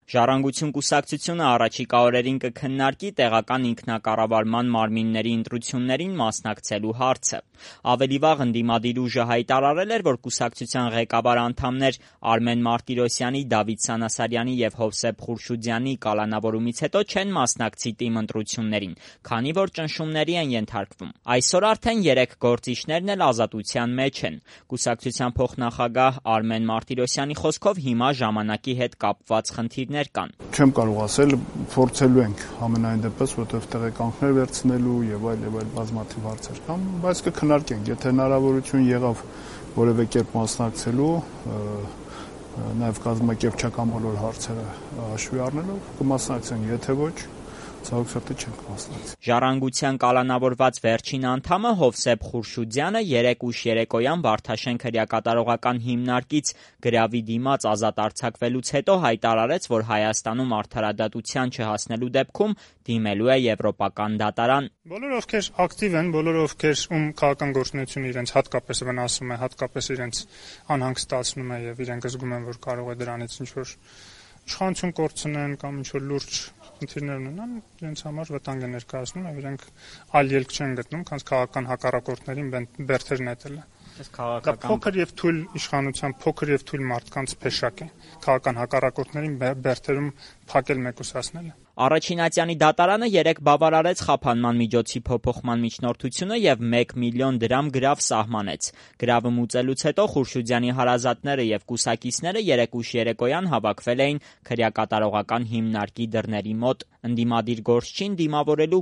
Ժառանգություն կուսակցությունը առաջիկա օրերին կքննարկի տեղական ինքնակառավարման մարմինների ընտրություններին մասնակցելու հարցը։ Ավելի վաղ ընդդիմադիր ուժը հայտարարել էր, որ կուսակցության ղեկավար անդամներ Արմեն Մարտիրոսյանի, Դավիթ Սանասարյանի և Հովսեփ Խուրշուդյանի կալանավորումից հետո չեն մասնակցի թիմ ընտրություններին, քանի որ ճնշումների են ենթարկվում։ Այսօր արդեն 3 գործիչներն էլ ազատության մեջ են։ Կուսակցության փոխնախագահ Արմեն Մարտիրոսյանի խոսքով հիմա ժամանակի հետ կապված խնդիրներ կան։ Չեմ կարող ասել, փորձելու ենք ամենայն դեպս, որտեղ տեղեկանքներ վերցնելու եւ այլ բազմաթիվ հարցեր կան, բայց կքննարկենք, եթե հնարավորություն եղավ որևէ կերպ մասնակցելու, նաեւ կազմակերպչական բոլոր հարցերը հաշվի առնելով կմասնակցենք, եթե ոչ, ցավոք չենք մասնակցի։ Ժառանգության կալանավորված վերջին անդամը Հովսեփ Խուրշուդյանը 3 ուշ երեկոյան Վարդաշենք հրեակատարողական հիմնարկից գրավի դիմաց ազատ արձակվելուց հետո հայտարարեց, որ Հայաստանում արդարադատության չհասնելու դեպքում դիմելու է Եվրոպական դատարան։ Բոլոր ովքեր ակտիվ են, բոլոր ովքեր ում քաղաքական գործունեությունը իրենց հատկապես վնասում է, հատկապես իրենց անհանգստացնում է եւ իրենք զգում են, որ կարող է դրանից ինչ-որ իշխանություն կորցնեն կամ ինչ-որ լուրջ խնդիրներ ունենան, իրենց համար վտանգ է ներկայացնում եւ իրենք այլ ելք չեն գտնում, քան քաղաքական հակառակորդներին բերդեր նետելը։ Դա փոքր եւ թույլ իշխանության, փոքր եւ թույլ մարդկանց փեշակ է քաղաքական հակառակորդներին բերդերում փակել մեկուսացնելը։ Առաջինատյանի դատարանը 3 բավարարեց խափանման միջոցի փոփոխման միջնորդությունը եւ 1 միլիոն դրամ գրավ սահմանեց։ Գրավը մուծելուց հետո Խուրշուդյանի հարազատները եւ կուսակիցները 3 ուշ երեկոյան հավաքվել էին քրեակատարողական հիմնարկի դռների մոտ ընդդիմադիր գործչին դիմավորելու։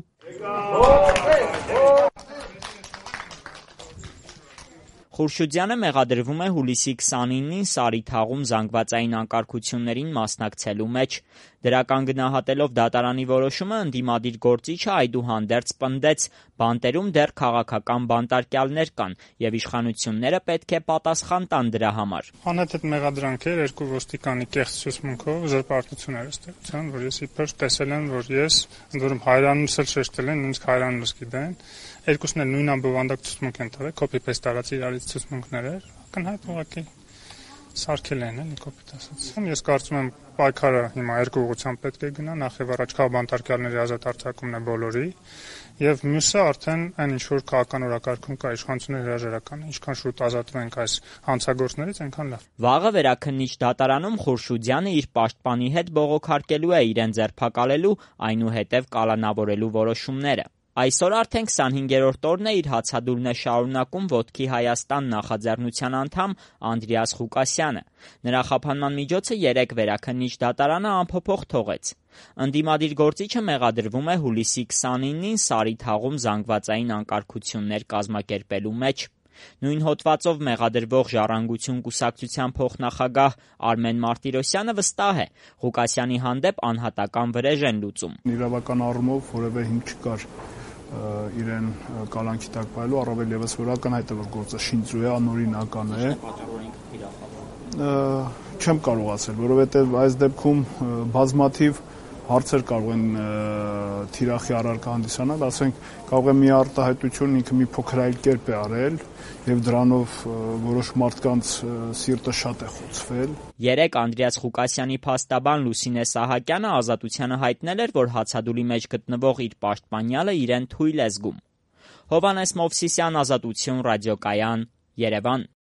Խուրշուդյանը մեղադրվում է հուլիսի 29-ին Սարիթաղում զանգվածային անկարգություններին մասնակցելու մեջ։ Դրական գնահատելով դատարանի որոշումը ընդդիմադիր գործիչը այդուհանդերձ պնդեց, բանտերում դեռ քաղաքական բանտարկյալներ կան եւ իշխանությունները պետք է պատասխան տան դրա համար։ Անհետ մեղադրանք էր 2 ոստիկանի կեղծ ցուցմունքով զրպարտություն էր ըստեղության, որ ես իբր տեսել եմ, որ ես ընդորում հայրանումս էլ շեշտել են, ինձ հայրանումս գիտեն։ Երկուսն էլ նույն ամբողջանդակ ցուցմունք են տվել, կոպի-փեստ արած իրարից ցուցմունքներ էր, ակնհայտ ուղղակի սարքել են, էլի կոպիտ ասած։ Ես կարծում եմ պայքարը հիմա 2 ուղղությամբ պետք է գնա, նախ եւ առաջ բանտարկյալների ազատ արձակումն է բոլորի, եւ մյուսը արդեն այն ինչ որ քաղաքական օրակարգում կա իշխանությունների հրաժարական, ինչքան շուտ ազատվենք այս հանցագործներից, այնքան լավ։ Վաղը վերաքննիչ դատարանում Խուրշուդյանը իր պաշտպանի հետ բողոքարկելու է իրեն ձերբակալելու, այնուհետև կալանավորելու որոշումները։ Այսօր արդեն 25-րդ օրն է իր հացադուլն է շարունակում Ոտքի Հայաստան նախաձեռնության անդամ Անդրեաս Ղուկասյանը։ Նրա խափանման միջոցը 3 վերաքննիչ դատարանը անփոփոխ թողեց։ Ընդդիմադիր գործիչը մեղադրվում է հուլիսի 29-ին Սարիթաղում զանգվածային անկարգություններ կազմակերպելու մեջ։ Նույն հոդվածով մեղադրվող Ժառանգություն կուսակցության փոխնախագահ Արմեն Մարտիրոսյանը վստահ է, Ղուկասյանի հանդեպ անհատական վրեժ են լուծում։ Իրավական առումով որևէ հիմք չկար իրեն կալանքի տակ պահելու, առավել եւս որ ակնհայտ է, որ գործը շինծու է, անօրինական է։ Չեմ կարող ասել, որովհետեւ այս դեպքում բազմաթիվ հարցեր կարող են թիրախի առարկա հանդիսանալ, ասենք կարող է մի արտահայտություն ինքը մի փոքր այլ կերպ է արել եւ դրանով որոշ մարդկանց սիրտը շատ է խոցվել։ 3 Անդրեաս Ղուկասյանի փաստաբան Լուսինե Սահակյանը ազատությանը հայտնել էր, որ հացադուլի մեջ գտնվող իր պաշտպանյալը իրեն թույլ է զգում։ Հովհաննես Մովսիսյան, Ազատություն, ռադիոկայան, Երևան։